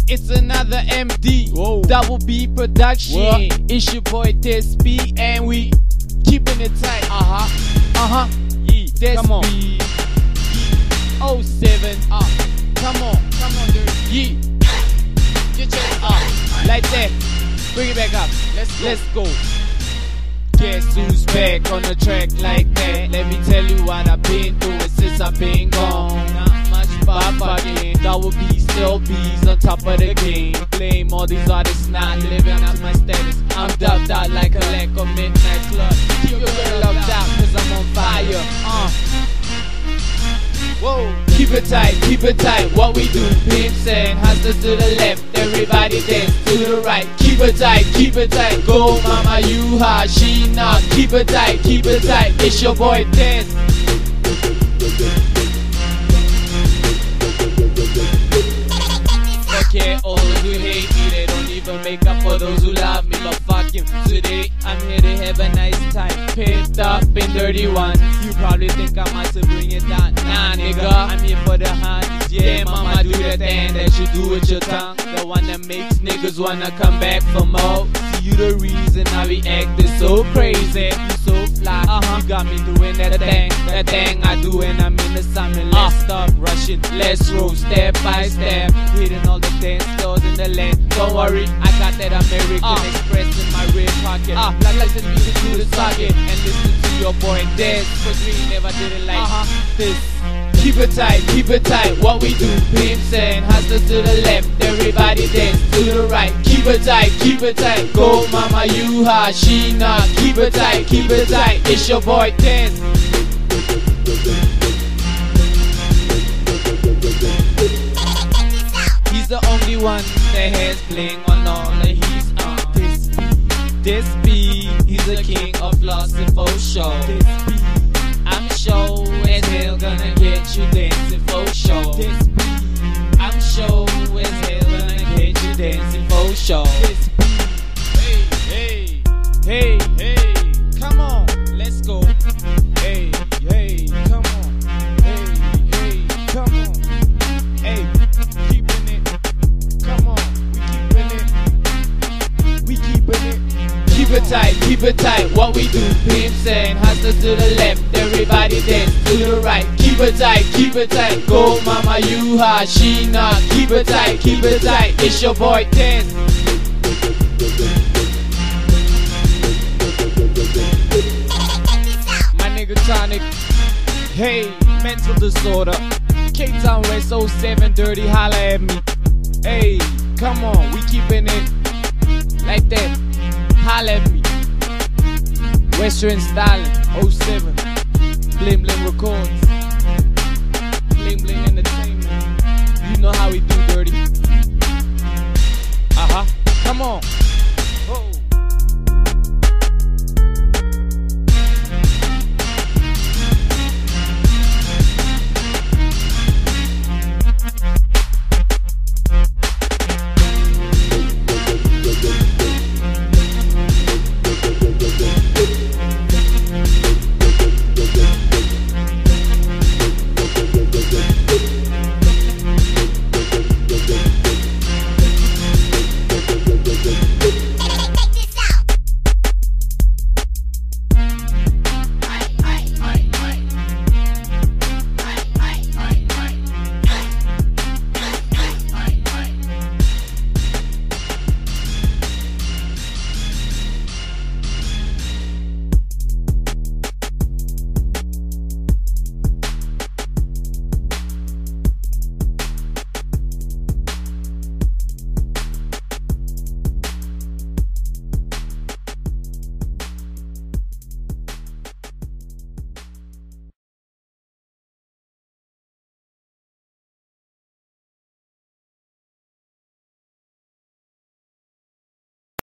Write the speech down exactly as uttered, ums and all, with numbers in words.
It's another M D, Whoa. Double B production. What? It's your boy Des B, and we keeping it tight. Uh huh. Uh huh. Yeah. Des Come on. B. oh seven. Uh, come on, come on, dude. Yeah. Get your up like that. Bring it back up. Let's go. Let's go. Guess who's back on the track like that? Let me tell you what I've been doing since I've been gone. Not much but fucking Double B, still B's on top of the game. Blame all these artists not living up to my status. I'm dubbed out like a lack of midnight club. Keep your girl up out cause I'm on fire. Uh. Whoa. Keep it tight, keep it tight, what we do. Pimps and hustlers to the left, everybody dance to the right. Keep it tight, keep it tight, go mama you hot, she not. Keep it tight, keep it tight, it's your boy Des. Okay, all who hate me, they don't even make up for those who love me. But fuck him, today I'm here to have a nice time. Picked up in dirty ones. You probably think I might to bring it down. Nah, nigga, I'm here for the honeys. Yeah, mama, do that thing that you do with your tongue. The one that makes niggas wanna come back for more. See, you the reason I be acting so crazy. You so fly, uh-huh. You got me doing that thing, that thing I do when I'm in the summer. Let's uh. stop rushing, let's roll step by step, hitting all the dance floors in the land. Don't worry, I got that American uh. Express in my rear pocket. Uh. Like listen music to the socket and listen to your boy Des, cause we never did it like uh-huh. this. Keep it tight, keep it tight, what we do. Pimps and hustlers to the left, everybody dance to the right. Keep it tight, keep it tight, go mama you hot, she not. Keep it tight, keep it tight, it's your boy Des. He's the only one that has bling on all of his arms. This B, this B, he's the king of lost and for show. This B, I'm sure as hell gonna get you dancing for sure. This B, I'm sure as hell gonna get you dancing for sure. This B, hey, hey, hey, hey, come on, let's go. Hey, hey, come on. Hey, hey, come on. Hey, keeping it. Come on, we keeping it. We keeping it. Keep it tight, keep it tight, what we do. Pimps and hustlers to the left, everybody dance to the right. Keep it tight, keep it tight, go mama you hot, she not. Keep it tight, keep it tight, it's your boy Des. My nigga Tonic, hey, mental disorder. K-Town West oh seven dirty, holla at me. Hey, come on, we keeping it like that. Holla at me. Western Styling oh seven, Bling Bling Records, Bling Bling Entertainment. You know how we do dirty.